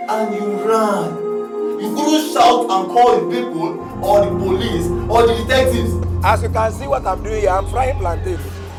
and you ran. You couldn't shout and call the people or the police or the detectives. As you can see what I'm doing here, I'm frying plantain.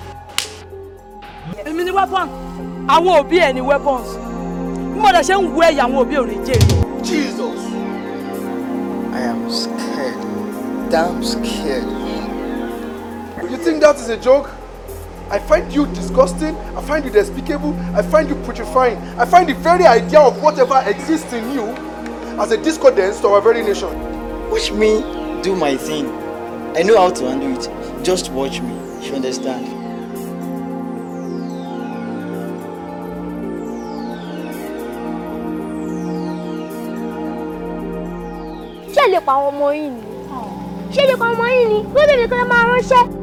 Mini weapon. I won't be any weapons. Mother saying where you won't be on the jail. Jesus. I am scared. Damn scared. You think that is a joke? I find you disgusting, I find you despicable, I find you putrefying, I find the very idea of whatever exists in you as a discordance to our very nation. Watch me do my thing. I know how to handle it. Just watch me. You understand? Ṣé lè pa ọmọ yín ni? Ṣé lè pa ọmọ yín ni? Lóde nìkan lè máa ránṣẹ́.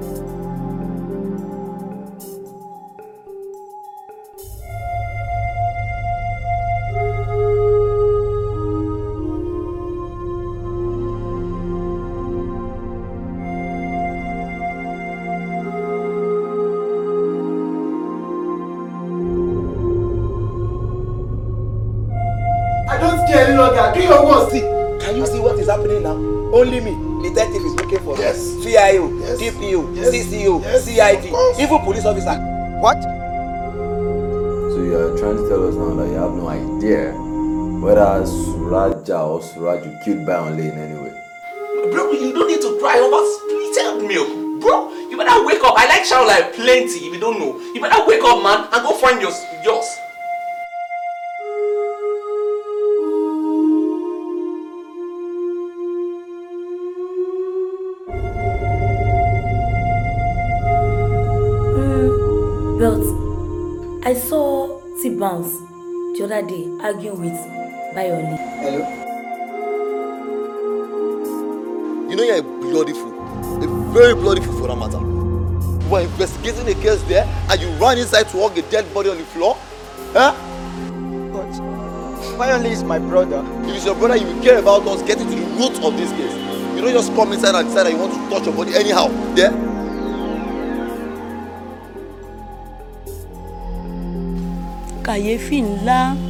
I don't care any longer. Do your worst. Can you see what is happening now? Only me. Detective is looking for Yes. CIO, Yes. DPO, Yes. CCO, Yes. CID, Of course. even police officer. What? So you are trying to tell us now that you have no idea whether Suraja or Suraju killed Bayonle in any way? Bro, you don't need to cry over split milk. Bro, you better wake up. I like shower like plenty if you don't know. You better wake up, man, and go find yours. But I saw T-Bounce the other day arguing with Bayonle. Hello? You know you're a bloody fool. A very bloody fool for that matter. You were investigating a case there and you ran inside to hug a dead body on the floor? Huh? But Bayonle is my brother. If it's your brother, you will care about us getting to the root of this case. You don't just come inside and decide that you want to touch your body anyhow. Yeah? Kàyéfì ńlá.